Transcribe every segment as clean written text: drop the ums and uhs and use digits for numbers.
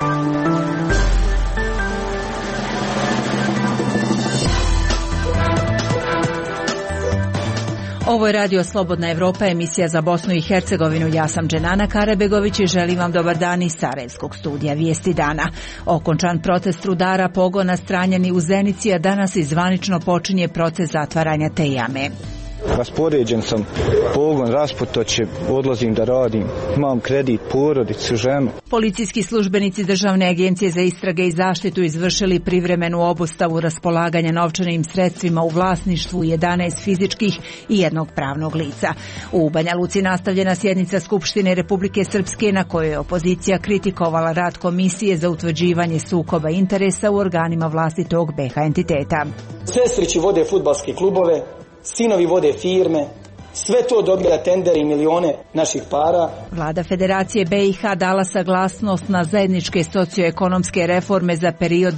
Ovo je Radio Slobodna Evropa, emisija za Bosnu i Hercegovinu. Ja sam Dženana Karabegović i želim vam dobar dan iz Sarajevskog studija Vijesti dana. Okončan protest rudara pogona Stranjani u Zenici, a danas i zvanično počinje proces zatvaranja te jame. Raspoređen sam, pogon rasputoće, odlazim da radim, imam kredit, porodicu, ženu. Policijski službenici Državne agencije za istrage i zaštitu izvršili privremenu obustavu raspolaganja novčanim sredstvima u vlasništvu 11 fizičkih i jednog pravnog lica. U Banja Luci nastavljena sjednica Skupštine Republike Srpske na kojoj je opozicija kritikovala rad Komisije za utvrđivanje sukoba interesa u organima vlasti tog BiH entiteta. Sestrići vode fudbalske klubove, sinovi vode firme, sve to dobija tendere i milione naših para. Vlada Federacije BiH dala saglasnost na zajedničke socioekonomske reforme za period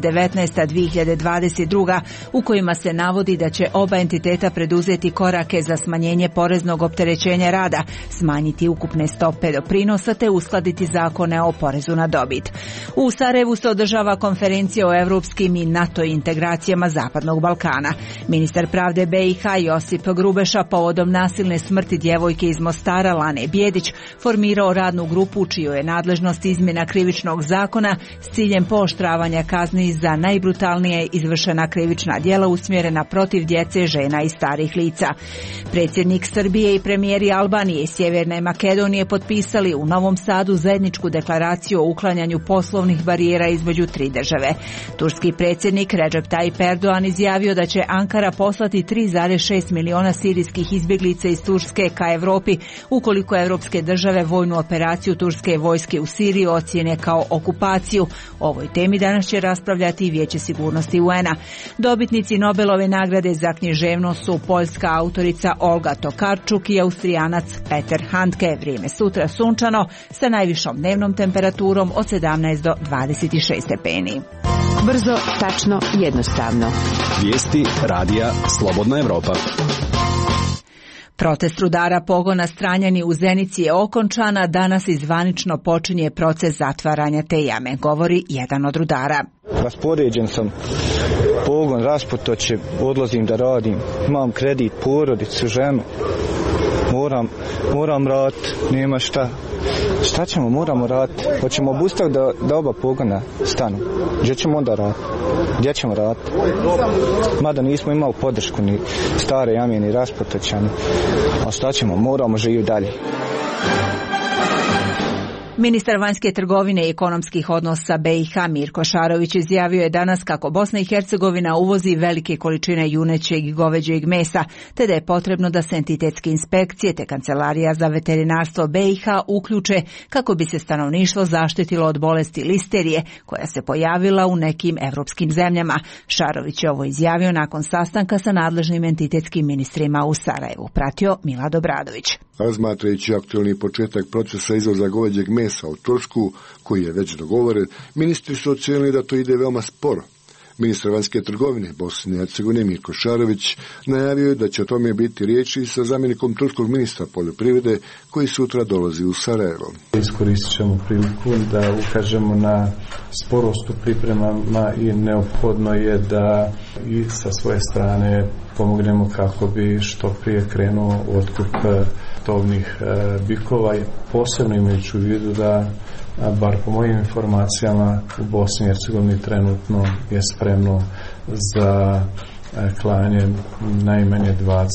2019-2022 u kojima se navodi da će oba entiteta preduzeti korake za smanjenje poreznog opterećenja rada, smanjiti ukupne stope doprinosa te uskladiti zakone o porezu na dobit. U Sarajevu se održava konferencija o evropskim i NATO integracijama Zapadnog Balkana. Ministar pravde BiH Josip Grubeša povodom nasilne smrti djevojke iz Mostara Lane Bjedić formirao radnu grupu čiju je nadležnost izmjena krivičnog zakona s ciljem pooštravanja kazni za najbrutalnije izvršena krivična djela usmjerena protiv djece, žena i starih lica. Predsjednik Srbije i premijeri Albanije i Sjeverne Makedonije potpisali u Novom Sadu zajedničku deklaraciju o uklanjanju poslovnih barijera između tri države. Turski predsjednik Recep Tayyip Erdogan izjavio da će Ankara poslati 3,6 miliona sirijskih izbjeglica iz Turske ka Europi ukoliko evropske države vojnu operaciju turske vojske u Siriji ocijene kao okupaciju. O ovoj temi danas će raspravljati i Vijeće sigurnosti UN-a. Dobitnici Nobelove nagrade za književnost su poljska autorica Olga Tokarczuk i Austrijanac Peter Handke. Vrijeme sutra sunčano sa najvišom dnevnom temperaturom od 17 do 26 stepeni. Brzo, tačno, jednostavno. Vijesti radija Slobodna Evropa. Protest rudara pogona Stranjani u Zenici je okončan, a danas i zvanično počinje proces zatvaranja te jame, govori jedan od rudara. Raspoređen sam, pogon rasputoće, odlazim da radim, imam kredit, porodicu, ženu. Moram raditi, nema šta. Šta ćemo, moramo raditi. Hoćemo obustaviti da oba pogona stanu. Gdje ćemo onda raditi? Gdje ćemo raditi? Mada nismo imali podršku ni stare jame, ni rasputoćani. A šta ćemo, moramo živjeti dalje. Ministar vanjske trgovine i ekonomskih odnosa BiH Mirko Šarović izjavio je danas kako Bosna i Hercegovina uvozi velike količine junećeg i goveđeg mesa, te da je potrebno da se entitetske inspekcije te Kancelarija za veterinarstvo BiH uključe kako bi se stanovništvo zaštitilo od bolesti listerije koja se pojavila u nekim evropskim zemljama. Šarović je ovo izjavio nakon sastanka sa nadležnim entitetskim ministrima u Sarajevu. Pratio Milad Obradović. Razmatrajući aktualni početak procesa izvoza goveđeg mesa u Tursku, koji je već dogovoren, ministri su ocijenili da to ide veoma sporo. Ministar vanjske trgovine Bosne i Hercegovine Mirko Šarović najavio je da će o tome biti riječi sa zamjenikom turskog ministra poljoprivrede koji sutra dolazi u Sarajevo. Iskoristit ćemo priliku da ukažemo na sporost u pripremama i neophodno je da i sa svoje strane pomognemo kako bi što prije krenuo otkup tovnih bikova, posebno imajući u vidu da, bar po mojim informacijama, u Bosni i Hercegovini trenutno je spremno za klanje najmanje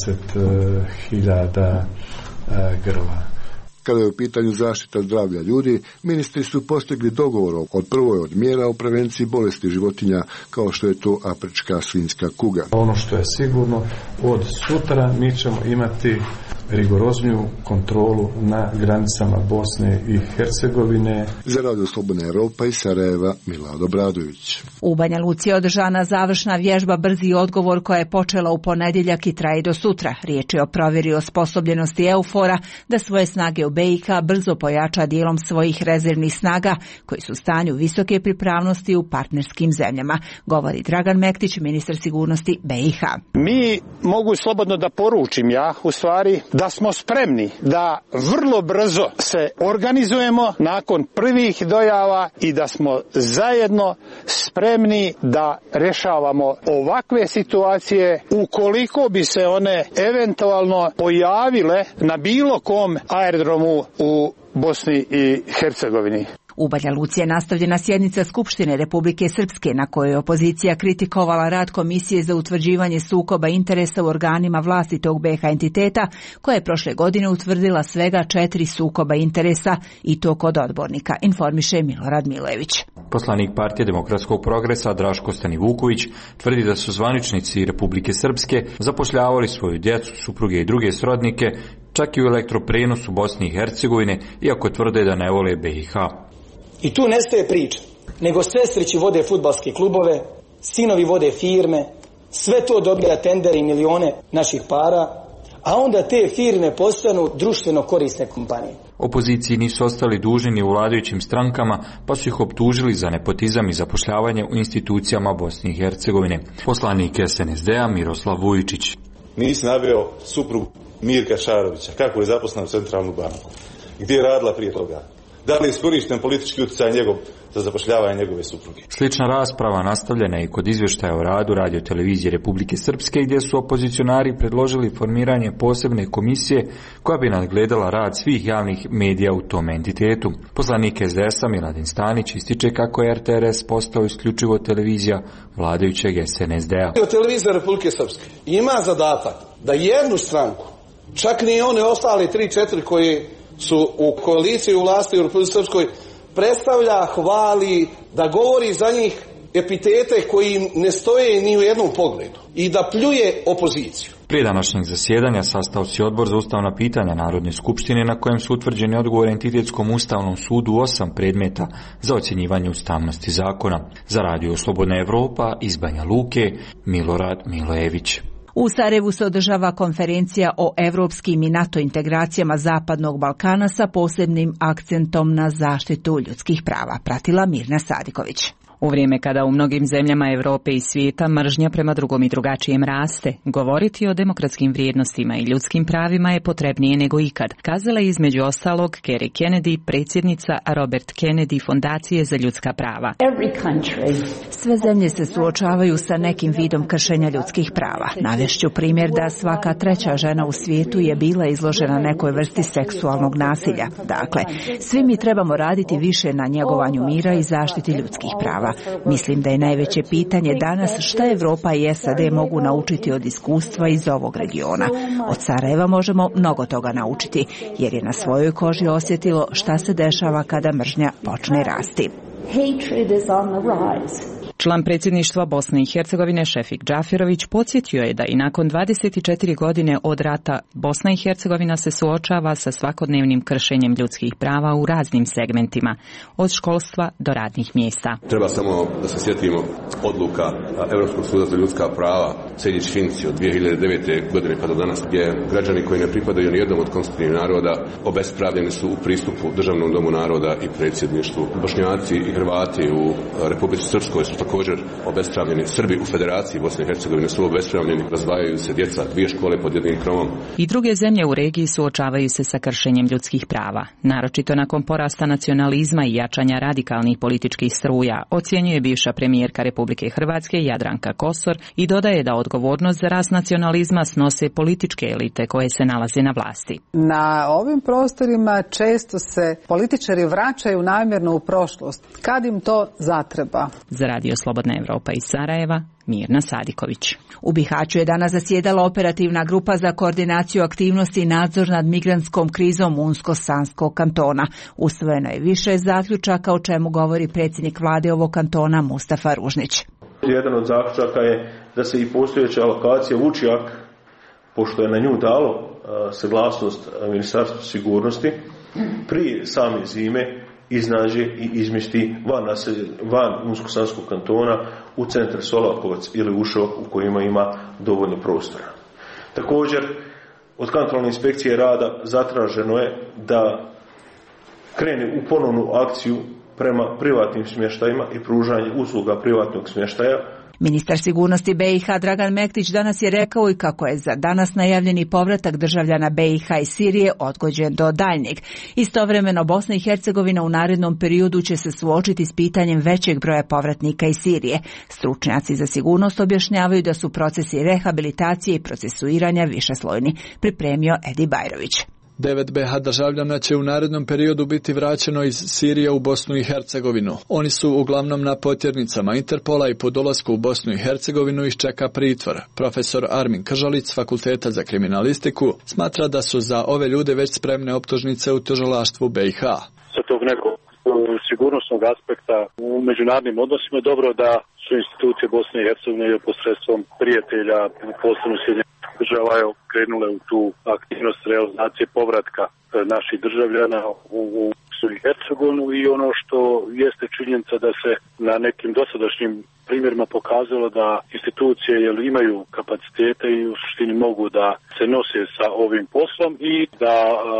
20.000 grla. Kada je u pitanju zaštita zdravlja ljudi, ministri su postigli dogovor od prvoj od mjera o prevenciji bolesti životinja, kao što je to afrička svinjska kuga. Ono što je sigurno, od sutra mi ćemo imati rigorozniju kontrolu na granicama Bosne i Hercegovine. Za Radio Slobodna Evropa iz Sarajeva, Milad Obradović. U Banja Luci je održana završna vježba Brzi odgovor koja je počela u ponedjeljak i traje do sutra. Riječ je o provjeri osposobljenosti EUFOR-a da svoje snage u BiH brzo pojača dijelom svojih rezervnih snaga koji su u stanju visoke pripravnosti u partnerskim zemljama, govori Dragan Mektić, ministar sigurnosti BiH. Mi mogu slobodno da poručim u stvari, da smo spremni da vrlo brzo se organizujemo nakon prvih dojava i da smo zajedno spremni da rješavamo ovakve situacije ukoliko bi se one eventualno pojavile na bilo kom aerodromu u Bosni i Hercegovini. U Banja Luci je nastavljena sjednica Skupštine Republike Srpske na kojoj je opozicija kritikovala rad Komisije za utvrđivanje sukoba interesa u organima vlasti tog BiH entiteta, koja je prošle godine utvrdila svega 4 sukoba interesa i to kod odbornika, informiše Milorad Milojević. Poslanik Partije demokratskog progresa Draško Stanivuković tvrdi da su zvaničnici Republike Srpske zapošljavali svoju djecu, supruge i druge srodnike, čak i u elektroprenosu Bosne i Hercegovine, iako tvrde da ne vole BiH. I tu nestaje priča, nego sestrići vode fudbalske klubove, sinovi vode firme, sve to dobija tendere i milione naših para, a onda te firme postanu društveno korisne kompanije. Opoziciji nisu ostali dužni ni u vladajućim strankama, pa su ih optužili za nepotizam i zapošljavanje u institucijama Bosne i Hercegovine. Poslanik SNSD-a Miroslav Vujičić. Nisi naveo suprugu Mirka Šarovića, kako je zaposlena u Centralnu banku, gdje je radila prije toga. Da li je iskorišten politički utjecaj njegov za zapošljavanje njegove supruge? Slična rasprava nastavljena je i kod izvještaja o radu Radio-televizije Republike Srpske, gdje su opozicionari predložili formiranje posebne komisije koja bi nadgledala rad svih javnih medija u tom entitetu. Poslanik SDS-a Miladin Stanić ističe kako je RTRS postao isključivo televizija vladajućeg SNSD-a. Televizija Republike Srpske ima zadatak da jednu stranku, čak ni one ostale 3-4 koje su u koaliciji u vlasti u Republike Srpskoj, predstavlja, hvali, da govori za njih epitete koji ne stoje ni u jednom pogledu i da pljuje opoziciju. Prije današnjeg zasjedanja sastao se Odbor za ustavna pitanja Narodne skupštine na kojem su utvrđeni odgovor Entitetskom ustavnom sudu 8 predmeta za ocjenjivanje ustavnosti zakona. Za Radio Slobodna Evropa iz Banja Luke Milorad Milojević. U Sarajevu se održava konferencija o evropskim i NATO integracijama Zapadnog Balkana sa posebnim akcentom na zaštitu ljudskih prava. Pratila Mirna Sadiković. U vrijeme kada u mnogim zemljama Europe i svijeta mržnja prema drugom i drugačijem raste, govoriti o demokratskim vrijednostima i ljudskim pravima je potrebnije nego ikad, kazala je između ostalog Kerry Kennedy, predsjednica Robert Kennedy Fondacije za ljudska prava. Sve zemlje se suočavaju sa nekim vidom kršenja ljudskih prava. Navešću primjer da svaka 3. žena u svijetu je bila izložena nekoj vrsti seksualnog nasilja. Dakle, svi mi trebamo raditi više na njegovanju mira i zaštiti ljudskih prava. Mislim da je najveće pitanje danas šta Evropa i SAD mogu naučiti od iskustva iz ovog regiona. Od Sarajeva možemo mnogo toga naučiti, jer je na svojoj koži osjetilo šta se dešava kada mržnja počne rasti. Član predsjedništva Bosne i Hercegovine Šefik Džaferović podsjetio je da i nakon 24 godine od rata Bosna i Hercegovina se suočava sa svakodnevnim kršenjem ljudskih prava u raznim segmentima, od školstva do radnih mjesta. Treba samo da se sjetimo odluka Europskog suda za ljudska prava Sejdić-Finci od 2009. godine pa do danas, gdje građani koji ne pripadaju ni jednom od konstitutivnih naroda obespravljeni su u pristupu Državnom domu naroda i predsjedništvu. Bošnjaci i Hrvati u Republici Srpskoj su također obespravljeni. Srbi u Federaciji Bosne i Hercegovine su obespravljeni, razdvajaju se djeca, 2 škole pod jednim krovom. I druge zemlje u regiji suočavaju se sa kršenjem ljudskih prava, naročito nakon porasta nacionalizma i jačanja radikalnih političkih struja, ocjenjuje bivša premijerka Republike Hrvatske Jadranka Kosor i dodaje da odgovornost za rast nacionalizma snose političke elite koje se nalaze na vlasti. Na ovim prostorima često se političari vraćaju namjerno u prošlost, kad im to zatreba. Za Radio Slobodna Evropa iz Sarajeva, Mirna Sadiković. U Bihaću je danas zasjedala operativna grupa za koordinaciju aktivnosti i nadzor nad migrantskom krizom Unsko-Sanskog kantona. Usvojeno je više zaključaka, o čemu govori predsjednik vlade ovog kantona Mustafa Ružnić. Jedan od zaključaka je da se i postojeća alokacija Vučjak, pošto je na nju dalo saglasnost Ministarstva sigurnosti, prije same zime iznađe i izmjesti van Unsko-Sanskog kantona u centar Solakovac ili Ušo u kojima ima dovoljno prostora. Također, od kontrolne inspekcije rada zatraženo je da krene u ponovnu akciju prema privatnim smještajima i pružanje usluga privatnog smještaja. Ministar sigurnosti BiH Dragan Mektić danas je rekao i kako je za danas najavljeni povratak državljana BiH iz Sirije odgođen do daljnjeg. Istovremeno Bosna i Hercegovina u narednom periodu će se suočiti s pitanjem većeg broja povratnika iz Sirije. Stručnjaci za sigurnost objašnjavaju da su procesi rehabilitacije i procesuiranja višeslojni, pripremio Edi Bajrović. 9 BiH državljana će u narednom periodu biti vraćeno iz Sirije u Bosnu i Hercegovinu. Oni su uglavnom na potjernicama Interpola i po dolasku u Bosnu i Hercegovinu ih čeka pritvor. Profesor Armin Kržalić s Fakulteta za kriminalistiku smatra da su za ove ljude već spremne optužnice u tužilaštvu BiH. Sa tog nekog sigurnosnog aspekta u međunarodnim odnosima je dobro da su institucije Bosne i Hercegovine posredstvom prijatelja, posebno Sjedinjenih država, krenule u tu aktivnost realizacije povratka naših državljana u Bosnu i Hercegovinu i ono što jeste činjenica da se na nekim dosadašnjim primjerima pokazalo da institucije imaju kapacitete i u suštini mogu da se nose sa ovim poslom i da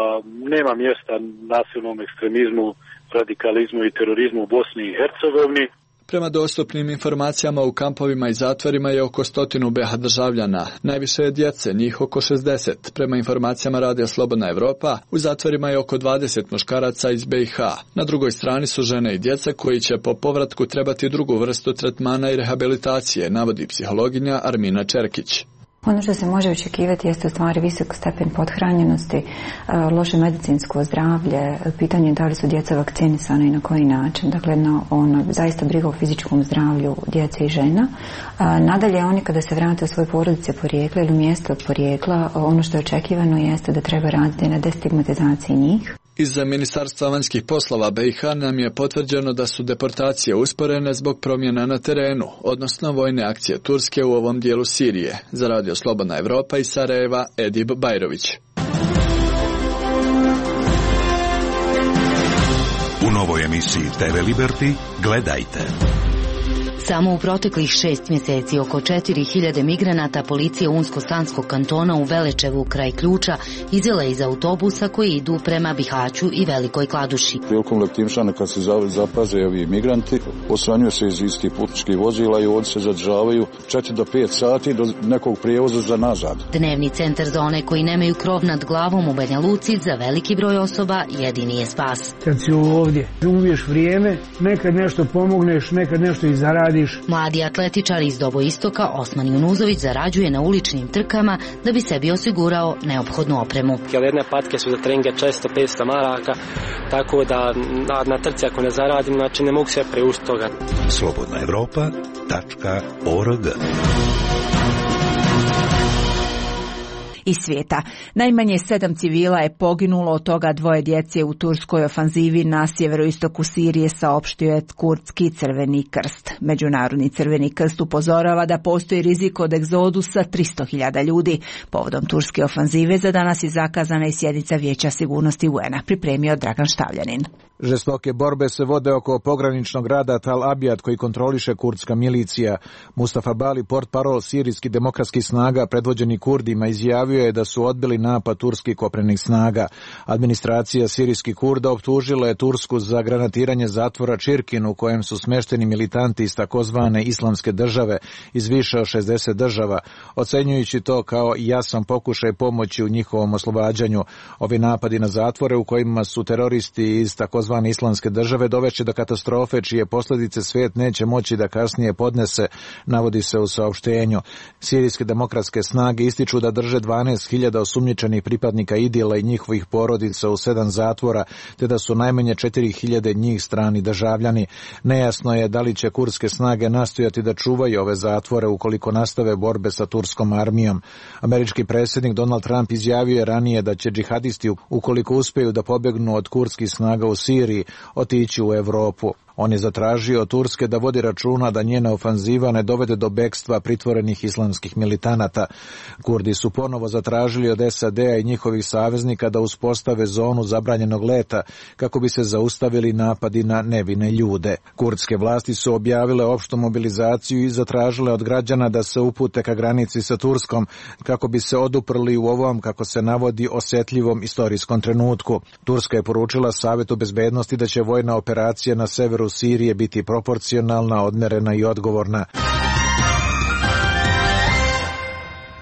nema mjesta nasilnom ekstremizmu, radikalizmu i terorizmu u Bosni i Hercegovini. Prema dostupnim informacijama u kampovima i zatvorima je oko 100 BiH državljana. Najviše je djece, njih oko 60. Prema informacijama Radija Slobodna Evropa, u zatvorima je oko 20 muškaraca iz BiH. Na drugoj strani su žene i djeca koji će po povratku trebati drugu vrstu tretmana i rehabilitacije, navodi psihologinja Armina Čerkić. Ono što se može očekivati jeste u stvari visok stepen pothranjenosti, loše medicinsko zdravlje, pitanje da li su djeca vakcinisana i na koji način. Dakle, zaista briga o fizičkom zdravlju djece i žena. Nadalje, oni kada se vrate u svoje porodice porijekla ili mjesto porijekla, ono što je očekivano jeste da treba raditi na destigmatizaciji njih. Iz Ministarstva vanjskih poslova BiH nam je potvrđeno da su deportacije usporene zbog promjena na terenu, odnosno vojne akcije Turske u ovom dijelu Sirije. Za Radio Slobodna Evropa iz Sarajeva, Edib Bajrović. U novoj emisiji TV Liberty gledajte. Samo u proteklih 6 mjeseci oko 4000 migranata policija Unsko-Sanskog kantona u Velečevu kraj Ključa izvela iz autobusa koji idu prema Bihaću i Velikoj Kladuši. Prilikom letimšana kad se zapaze ovi migranti, osvanjuju se iz istih putničkih vozila i ovdje se zadržavaju 4 do 5 sati do nekog prijevoza za nazad. Dnevni centar za one koji nemaju krov nad glavom u Banja Luci za veliki broj osoba jedini je spas. Kad si ovdje, umiješ vrijeme, nekad nešto pomogneš, nekad nešto i zaradiš. Mladi atletičar iz Doboistoka Osman Junuzović zarađuje na uličnim trkama da bi sebi osigurao neophodnu opremu. Jedne patke su za treninge često 500 maraka, tako da na trci ako ne zaradim, znači ne mogu se priuštiti toga. slobodnaevropa.org Iz svijeta. Najmanje 7 civila je poginulo, od toga 2 djece u turskoj ofanzivi na sjeveroistoku Sirije, saopštio je kurdski Crveni krst. Međunarodni Crveni krst upozorava da postoji rizik od egzodusa 300.000 ljudi. Povodom turske ofanzive za danas je zakazana i sjednica Vijeća sigurnosti UN-a, pripremio Dragan Štavljanin. Žestoke borbe se vode oko pograničnog grada Tal Abjad koji kontroliše kurdska milicija. Mustafa Bali, portparol sirijskih demokratskih snaga predvođeni Kurdima, izjavio je da su odbili napad turskih kopnenih snaga. Administracija sirijskih Kurda optužila je Tursku za granatiranje zatvora Čirkin u kojem su smešteni militanti iz takozvane islamske države iz više od 60 država, ocenjujući to kao jasan pokušaj pomoći u njihovom oslobađanju. Ovi napadi na zatvore u kojima su teroristi iz takozvane islamske države dovešće do katastrofe čije posljedice svijet neće moći da kasnije podnese, navodi se u saopštenju. Sirijske demokratske snage ističu da drže 12.000 osumnjičenih pripadnika IDIL-a i njihovih porodica u 7 zatvora, te da su najmanje 4.000 njih strani državljani. Nejasno je da li će kurdske snage nastojati da čuvaju ove zatvore ukoliko nastave borbe sa turskom armijom. Američki predsjednik Donald Trump izjavio je ranije da će džihadisti, ukoliko uspiju da pobjegnu od kurdskih snaga u Siriji, otići u Europu. On je zatražio od Turske da vodi računa da njena ofanziva ne dovede do bekstva pritvorenih islamskih militanata. Kurdi su ponovo zatražili od SAD-a i njihovih saveznika da uspostave zonu zabranjenog leta kako bi se zaustavili napadi na nevine ljude. Kurdske vlasti su objavile opštu mobilizaciju i zatražile od građana da se upute ka granici sa Turskom kako bi se oduprli u ovom, kako se navodi, osjetljivom istorijskom trenutku. Turska je poručila Savetu bezbednosti da će vojna operacija na severu Sirije biti proporcionalna, odmerena i odgovorna.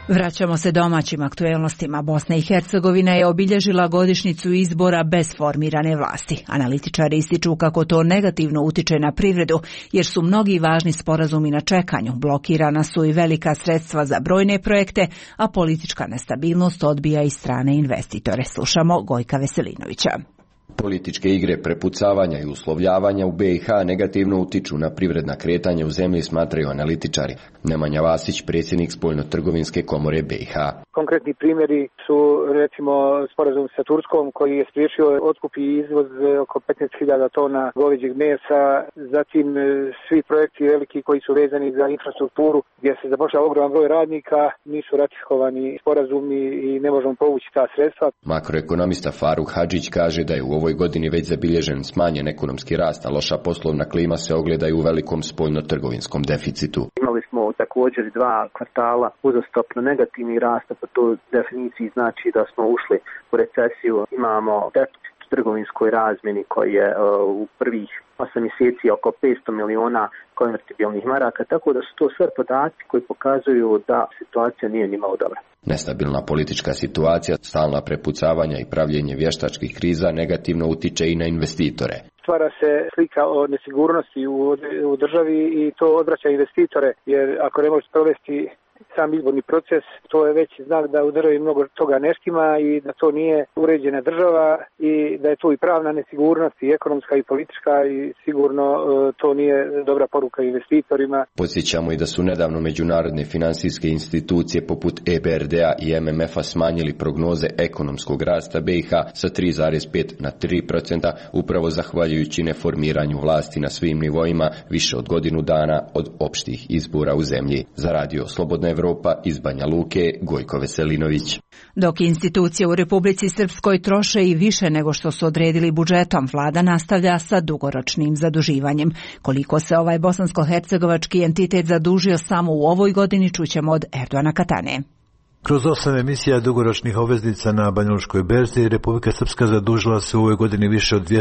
Vraćamo se domaćim aktuelnostima. Bosna i Hercegovina je obilježila godišnjicu izbora bez formirane vlasti. Analitičari ističu kako to negativno utiče na privredu, jer su mnogi važni sporazumi na čekanju. Blokirana su i velika sredstva za brojne projekte, a politička nestabilnost odbija i strane investitore. Slušamo Gojka Veselinovića. Političke igre prepucavanja i uslovljavanja u BiH negativno utiču na privredna kretanja u zemlji, smatraju analitičari. Nemanja Vasić, predsjednik Spoljno-trgovinske komore BiH. Konkretni primjeri su recimo sporazum sa Turskom koji je spriječio otkup i izvoz oko 15.000 tona goveđeg mesa, zatim svi projekti veliki koji su vezani za infrastrukturu gdje se zapošljava ogroman broj radnika, nisu ratifikovani sporazumi i ne možemo povući ta sredstva. Makroekonomista Faruk Hadžić kaže da je u ovoj godini već zabilježen smanjen ekonomski rast, a loša poslovna klima se ogleda i u velikom spoljno-trgovinskom deficitu. Imali smo također 2 kvartala uzastopno negativni rast, po toj definiciji znači da smo ušli u recesiju. Imamo deficit u trgovinskoj razmjeni koji je u prvih 8 mjeseci oko 500 miliona konvertibilnih maraka, tako da su to sve podaci koji pokazuju da situacija nije nimalo dobra. Nestabilna politička situacija, stalna prepucavanja i pravljenje vještačkih kriza negativno utiče i na investitore. Stvara se slika o nesigurnosti u državi i to odvraća investitore, jer ako ne možete provesti sam izborni proces, to je već znak da u državi mnogo toga ne štima i da to nije uređena država i da je tu i pravna nesigurnost i ekonomska i politička i sigurno to nije dobra poruka investitorima. Podsjećamo i da su nedavno međunarodne financijske institucije poput EBRD-a i MMF-a smanjili prognoze ekonomskog rasta BiH sa 3,5 na 3%, upravo zahvaljujući neformiranju vlasti na svim nivoima više od godinu dana od opštih izbora u zemlji. Za Radio Slobodna Evropa iz Banja Luke, Gojko Veselinović. Dok institucije u Republici Srpskoj troše i više nego što su odredili budžetom, vlada nastavlja sa dugoročnim zaduživanjem. Koliko se ovaj bosansko-hercegovački entitet zadužio samo u ovoj godini, čućemo od Erdoana Katane. Kroz 8 emisija dugoročnih obveznica na Banjalučkoj berzi, Republika Srpska zadužila se u ovoj godini više od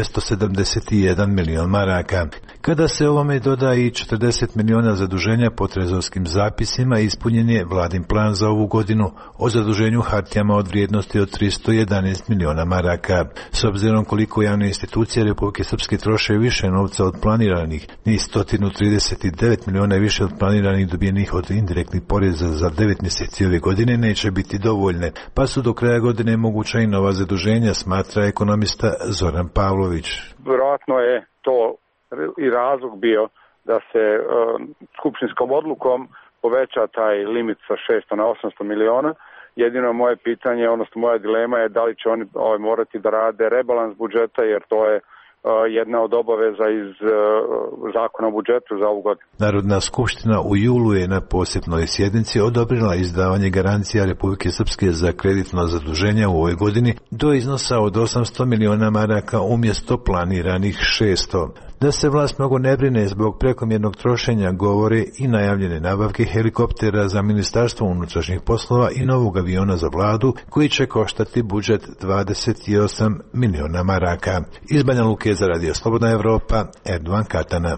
271 milion maraka. Kada se ovome doda i 40 miliona zaduženja po trezorskim zapisima, ispunjen je vladin plan za ovu godinu o zaduženju hartijama od vrijednosti od 311 miliona maraka. S obzirom koliko javne institucije Republike Srpske troše više novca od planiranih, ni 139 miliona više od planiranih dobijenih od indirektnih poreza za 9 mjeseci ove godine neće biti dovoljne, pa su do kraja godine moguća i nova zaduženja, smatra ekonomista Zoran Pavlović. Vjerojatno je to i razlog bio da se skupštinskom odlukom poveća taj limit sa 600 na 800 miliona. Jedino moje pitanje, odnosno moja dilema je da li će oni morati da rade rebalans budžeta, jer to je jedna od obaveza iz zakona o budžetu za ovu godinu. Narodna skupština u julu je na posebnoj sjednici odobrila izdavanje garancija Republike Srpske za kreditno zaduženje u ovoj godini do iznosa od 800 miliona maraka umjesto planiranih 600. Da se vlast mnogo ne brine zbog prekomjernog trošenja govore i najavljene nabavke helikoptera za Ministarstvo unutrašnjih poslova i novog aviona za vladu koji će koštati budžet 28 miliona maraka. Iz Banja Luke za Radio Slobodna Evropa, Erdoan Katana.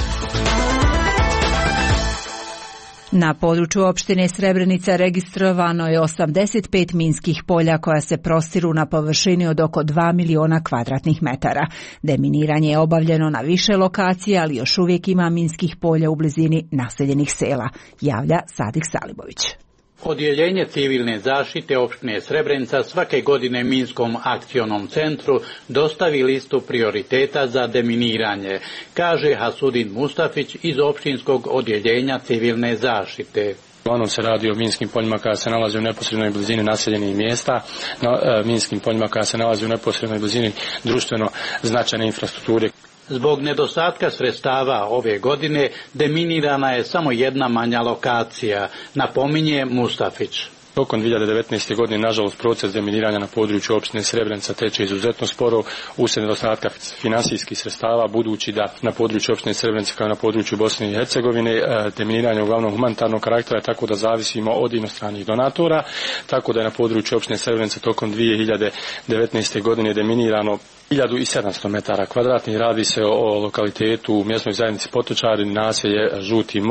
Na području opštine Srebrenica registrovano je 85 minskih polja koja se prostiru na površini od oko 2 miliona kvadratnih metara. Deminiranje je obavljeno na više lokacija, ali još uvijek ima minskih polja u blizini naseljenih sela, javlja Sadik Salibović. Odjeljenje civilne zaštite opštine Srebrenica svake godine Minskom akcionom centru dostavi listu prioriteta za deminiranje, kaže Hasudin Mustafić iz opštinskog odjeljenja civilne zaštite. Uglavnom se radi o minskim poljima koja se nalaze u neposrednoj blizini naseljenih mjesta, minskim poljima koja se nalaze u neposrednoj blizini društveno značajne infrastrukture. Zbog nedostatka sredstava ove godine deminirana je samo jedna manja lokacija, napominje Mustafić. Tokom 2019. godine, nažalost, proces deminiranja na području opštine Srebrenica teče izuzetno sporo uslijed nedostatka finansijskih sredstava, budući da na području opštine Srebrenica kao na području Bosne i Hercegovine deminiranje uglavnom humanitarnog karaktera, tako da zavisimo od inostranih donatora, tako da je na području opštine Srebrenica tokom 2019. godine deminirano 1700 metara kvadratnih. Radi se o lokalitetu u mjesnoj zajednici Potočari, naselje Žuti most.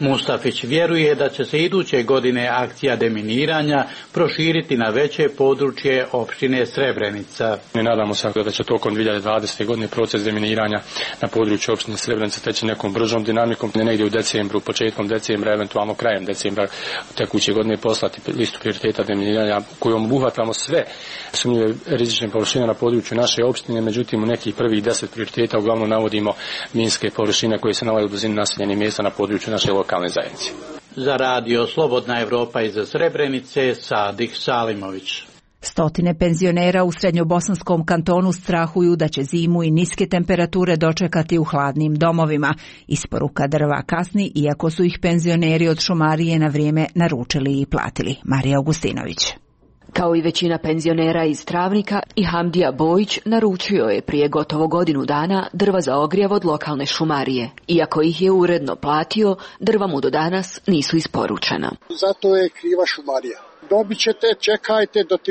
Mustafić vjeruje da će se iduće godine akcija deminiranja proširiti na veće područje opštine Srebrenica. Mi nadamo se da će tokom 2020. godine proces deminiranja na području opštine Srebrenica teći nekom bržom dinamikom, negdje u decembru, početkom decembra, eventualno krajem decembra tekuće godine poslati listu prioriteta deminiranja kojom obuhvatamo sve sumnjive rizične površine na području naše opštine. Međutim, u nekih prvih 10 prioriteta uglavnom navodimo minske površine koje se nalaze u blizini naseljenih mjesta na području naše lokalne zajednice. Za radio Slobodna Evropa iz Srebrenice, Sadik Salimović. Stotine penzionera u srednjobosanskom kantonu strahuju da će zimu i niske temperature dočekati u hladnim domovima. Isporuka drva kasni, iako su ih penzioneri od šumarije na vrijeme naručili i platili. Marija Augustinović. Kao i većina penzionera iz Travnika, i Hamdija Bojić naručio je prije gotovo godinu dana drva za ogrjev od lokalne šumarije. Iako ih je uredno platio, drva mu do danas nisu isporučena. Zato je kriva šumarija. Dobit ćete, čekajte do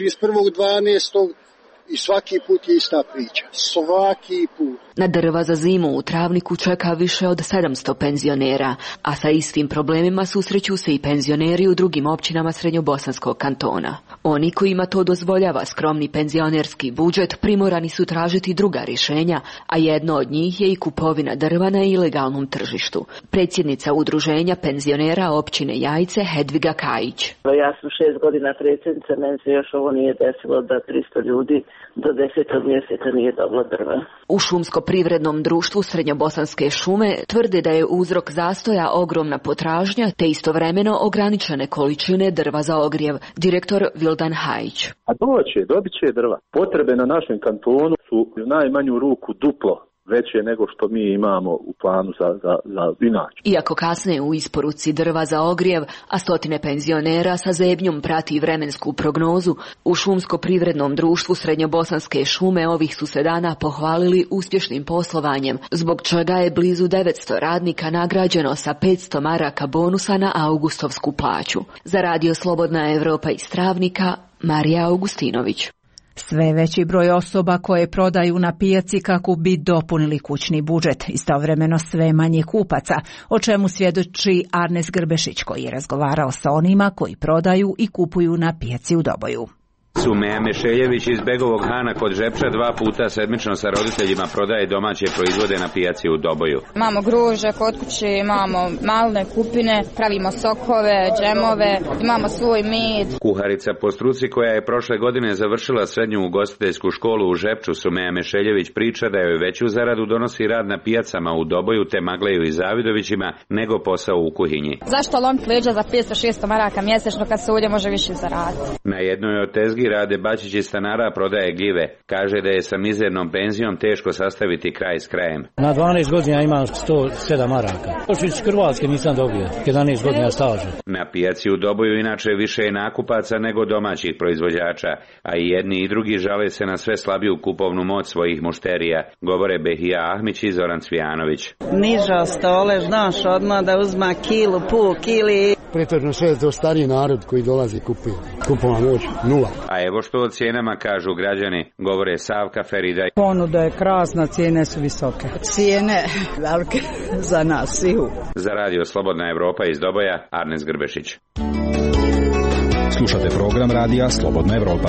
31.12. i svaki put je ista priča. Svaki put. Na drva za zimu u Travniku čeka više od 700 penzionera, a sa istim problemima susreću se i penzioneri u drugim općinama srednjobosanskog kantona. Oni kojima to dozvoljava skromni penzionerski budžet primorani su tražiti druga rješenja, a jedno od njih je i kupovina drva na ilegalnom tržištu. Predsjednica udruženja penzionera općine Jajce Hedviga Kajić. Ja sam 6 godina predsjednica, meni se još ovo nije desilo da 300 ljudi do 10. mjeseca nije dobilo drva. U Šumsko-privrednom društvu Srednjobosanske šume tvrde da je uzrok zastoja ogromna potražnja te istovremeno ograničene količine drva za ogrjev. Direktor Vildan Hajić. A dobit će drva. Potrebe na našem kantonu su u najmanju ruku duplo veće nego što mi imamo u planu za inače. Iako kasne u isporuci drva za ogrjev, a stotine penzionera sa zebnjom prati vremensku prognozu, u Šumsko-privrednom društvu Srednjobosanske šume ovih su se dana pohvalili uspješnim poslovanjem, zbog čega je blizu 900 radnika nagrađeno sa 500 maraka bonusa na augustovsku plaću. Za radio Slobodna Evropa iz Travnika, Marija Augustinović. Sve veći broj osoba koje prodaju na pijaci kako bi dopunili kućni budžet, istovremeno sve manje kupaca, o čemu svjedoči Arnes Grbešić koji je razgovarao sa onima koji prodaju i kupuju na pijaci u Doboju. Sumeja Mešeljević iz Begovog Hana kod Žepča 2 puta sedmično sa roditeljima prodaje domaće proizvode na pijaci u Doboju. Imamo gruže kod kuće, imamo malne kupine, pravimo sokove, džemove, imamo svoj med. Kuharica po struci koja je prošle godine završila srednju ugostiteljsku školu u Žepču, Sumeja Mešeljević priča da joj veću zaradu donosi rad na pijacama u Doboju te Magleju i Zavidovićima nego posao u kuhinji. Zašto lomiti leđa za 500-600 maraka mjesečno kad se ovdje može više zaraditi? Na jednoj od tezgi Rade Bačić iz stanara prodaje gljive. Kaže da je sa mizernom penzijom teško sastaviti kraj s krajem. Na 12 godina imam 107 maraka. Još iz Hrvatske nisam dobio, 11 godina staža. Na pijaci u Doboju inače više je nakupaca nego domaćih proizvođača, a i jedni i drugi žale se na sve slabiju kupovnu moć svojih mušterija, govore Behija Ahmić i Zoran Cvijanović. Niža stole, znaš odmah da uzma kilu, pol kili. Pretežno sve to stariji narod koji dolazi kupuje. Kupovna moć, nula. A evo što o cijenama kažu građani, govore Savka Ferida. Ponuda je krasna, cijene su visoke. Cijene velike za nas, sihu. Za radio Slobodna Evropa iz Doboja, Arnes Grbešić. Slušate program radija Slobodna Evropa.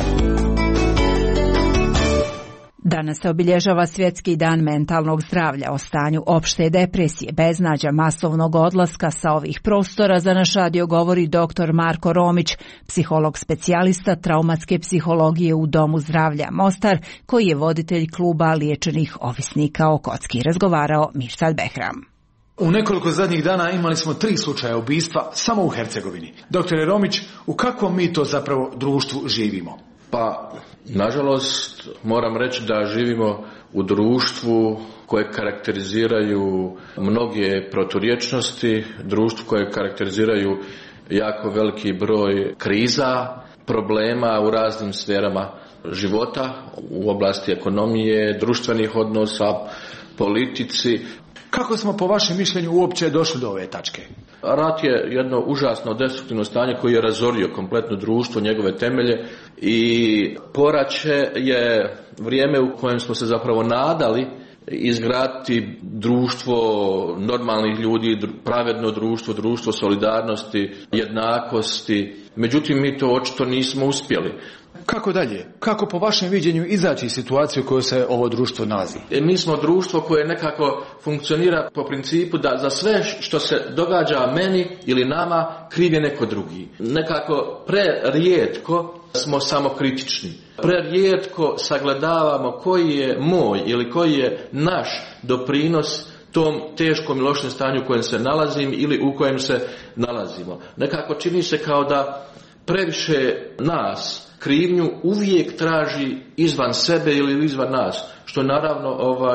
Danas se obilježava Svjetski dan mentalnog zdravlja. O stanju opšte depresije, beznađa, masovnog odlaska sa ovih prostora za naš radio govori dr. Marko Romić, psiholog specijalista traumatske psihologije u Domu zdravlja Mostar, koji je voditelj kluba liječenih ovisnika o kocki. Razgovarao Mirsad Behram. U nekoliko zadnjih dana imali smo 3 slučaja ubistva samo u Hercegovini. Doktore Romić, u kakvom mi to zapravo društvu živimo? Pa, nažalost, moram reći da živimo u društvu koje karakteriziraju mnoge proturječnosti, društvu koje karakteriziraju jako veliki broj kriza, problema u raznim sferama života, u oblasti ekonomije, društvenih odnosa, politici. Kako smo po vašem mišljenju uopće došli do ove tačke? Rat je jedno užasno destruktivno stanje koji je razorio kompletno društvo, njegove temelje, i poraće je vrijeme u kojem smo se zapravo nadali izgraditi društvo normalnih ljudi, pravedno društvo, društvo solidarnosti, jednakosti. Međutim, mi to očito nismo uspjeli. Kako dalje? Kako po vašem viđenju izaći iz situacije u kojoj se ovo društvo nalazi? Mi smo društvo koje nekako funkcionira po principu da za sve što se događa meni ili nama kriv je neko drugi. Nekako prerijetko smo samokritični. Prerijetko sagledavamo koji je moj ili koji je naš doprinos tom teškom i lošem stanju u kojem se nalazim ili u kojem se nalazimo. Nekako čini se kao da previše nas krivnju uvijek traži izvan sebe ili izvan nas, što je naravno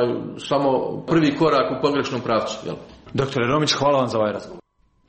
samo prvi korak u pogrešnom pravcu. Jel? Doktore Romić, hvala vam za ovaj razgovor.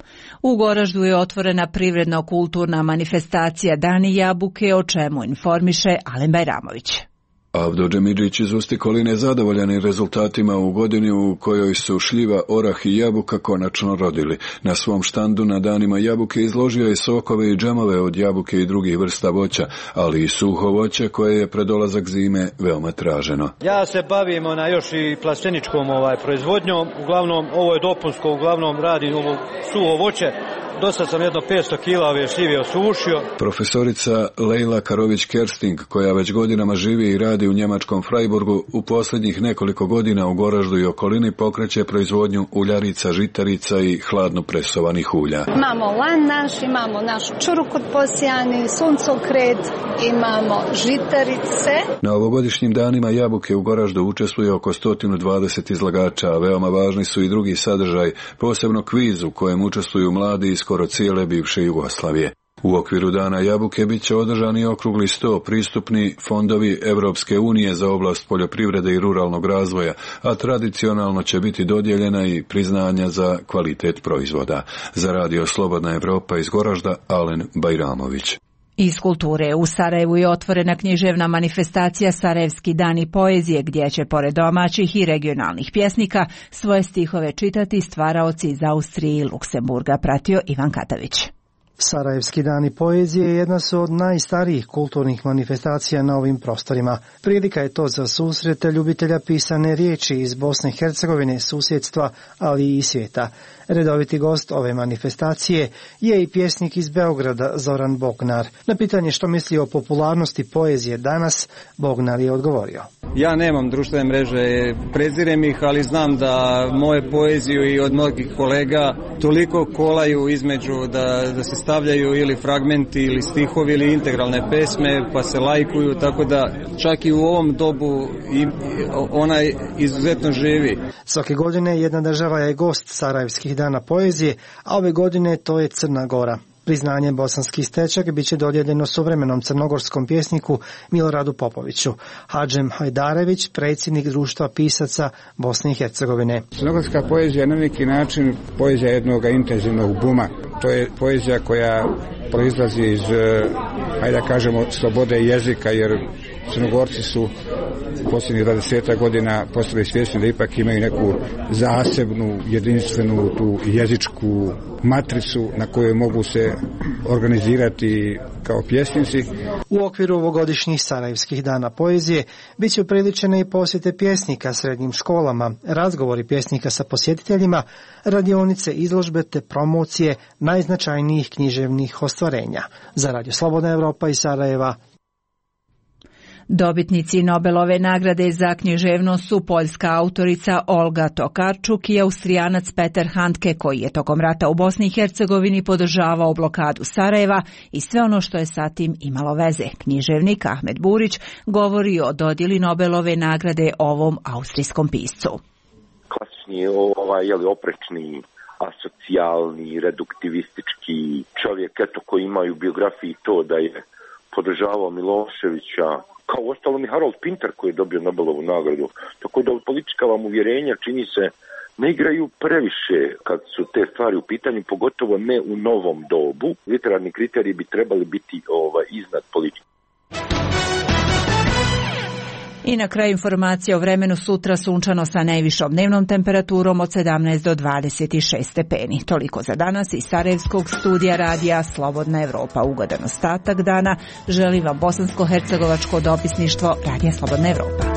U Goraždu je otvorena privredno-kulturna manifestacija Dani jabuke, o čemu informiše Alen Bajramović. Avdo Džemidžić iz Ustikolin je zadovoljan rezultatima u godini u kojoj su šljiva, orah i jabuka konačno rodili. Na svom štandu na danima jabuke izložio je sokove i džemove od jabuke i drugih vrsta voća, ali i suho voće koje je pred dolazak zime veoma traženo. Ja se bavim još i plasteničkom proizvodnjom, uglavnom ovo je dopunsko, uglavnom radim ovo suho voće. Dosta sam jedno 500 kila ove šljive osušio. Profesorica Lejla Karović-Kersting, koja već godinama živi i radi u njemačkom Freiburgu, u posljednjih nekoliko godina u Goraždu i okolini pokreće proizvodnju uljarica, žitarica i hladno presovanih ulja. Imamo lan naš, imamo našu čurukot posijani, suncokret, imamo žitarice. Na ovogodišnjim danima jabuke u Goraždu učestvuje oko 120 izlagača, a veoma važni su i drugi sadržaj, posebno kviz u kojem učestvuju mladi iz skoro cijele bivše Jugoslavije. U okviru dana jabuke bit će održani okrugli 100 pristupni fondovi Europske unije za oblast poljoprivrede i ruralnog razvoja, a tradicionalno će biti dodijeljena i priznanja za kvalitet proizvoda. Za Radio Slobodna Evropa iz Goražda, Alen Bajramović. Iz kulture u Sarajevu je otvorena književna manifestacija Sarajevski dani poezije, gdje će pored domaćih i regionalnih pjesnika svoje stihove čitati stvaraoci iz Austrije i Luksemburga, pratio Ivan Katavić. Sarajevski dani poezije jedna su od najstarijih kulturnih manifestacija na ovim prostorima. Prilika je to za susrete ljubitelja pisane riječi iz Bosne i Hercegovine, susjedstva, ali i svijeta. Redoviti gost ove manifestacije je i pjesnik iz Beograda Zoran Bognar. Na pitanje što misli o popularnosti poezije danas, Bognar je odgovorio. Ja nemam društvene mreže, prezirem ih, ali znam da moje poeziju i od mnogih kolega toliko kolaju između da se stavljaju ili fragmenti ili stihovi ili integralne pesme pa se lajkuju, tako da čak i u ovom dobu ona izuzetno živi. Svake godine jedna država je gost Sarajevskih dana poezije, a ove godine to je Crna Gora. Priznanje Bosanski stečak bit će dodijeljeno suvremenom crnogorskom pjesniku Miloradu Popoviću. Hadžem Hajdarević, predsjednik društva pisaca Bosne i Hercegovine. Crnogorska poezija je na neki način poezija jednog intenzivnog buma. To je poezija koja proizlazi iz, hajde da kažemo, slobode jezika, jer Crnogorci su posljednjih 20 godina postali svjesni da ipak imaju neku zasebnu, jedinstvenu tu jezičku matricu na kojoj mogu se organizirati kao pjesnici. U okviru ovogodišnjih Sarajevskih dana poezije bit će upriličene i posjete pjesnika srednjim školama, razgovori pjesnika sa posjetiteljima, radionice, izložbe te promocije najznačajnijih književnih ostvarenja. Za Radio Slobodna Evropa iz Sarajeva. Dobitnici Nobelove nagrade za književnost su poljska autorica Olga Tokarczuk i Austrijanac Peter Handke, koji je tokom rata u Bosni i Hercegovini podržavao blokadu Sarajeva i sve ono što je sa tim imalo veze. Književnik Ahmed Burić govori o dodjeli Nobelove nagrade ovom austrijskom piscu. Klasični oprečni, asocijalni, reduktivistički čovjek koji ima u biografiji to da je podržavao Miloševića, kao uostalom i Harold Pinter koji je dobio Nobelovu nagradu. Tako da politička vam uvjerenja, čini se, ne igraju previše kad su te stvari u pitanju, pogotovo ne u novom dobu. Literarni kriteriji bi trebali biti iznad politike. I na kraju informacija o vremenu. Sutra sunčano sa najvišom dnevnom temperaturom od 17 do 26 stepeni. Toliko za danas iz Sarajevskog studija radija Slobodna Evropa. Ugodan ostatak dana želim vam bosansko-hercegovačko dopisništvo Radija Slobodna Evropa.